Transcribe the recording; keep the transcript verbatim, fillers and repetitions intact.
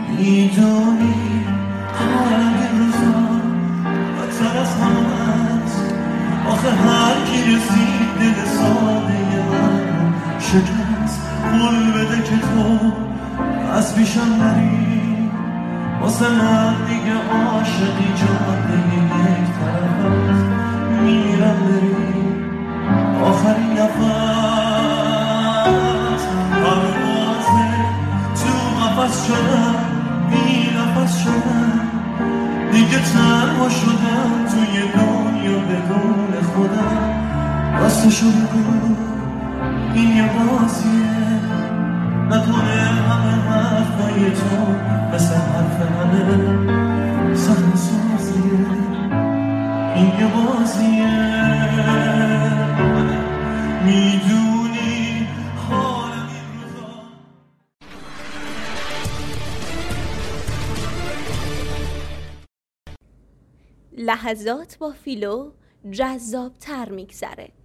میدونی حالم این روزا بدتر از همه است. آخه هر کی رسید دل ساده من شکست. قول بده که تو از پیشم نری، واسه من دیگه عاشقی جاده یک طرف است. میرم بری آخرین نفس، همه بازه تو قفص شدم، بی نفس شدم، دیگه تنها شدم توی دنیا بدون خودم. راستشو بگو این یه بازیه، نکنه همه حرفای تو مثل حرف همه سخن سازیه. این یه بازیه، میدونی حالم این روزا. لحظات با فیلو جذاب تر میگذره.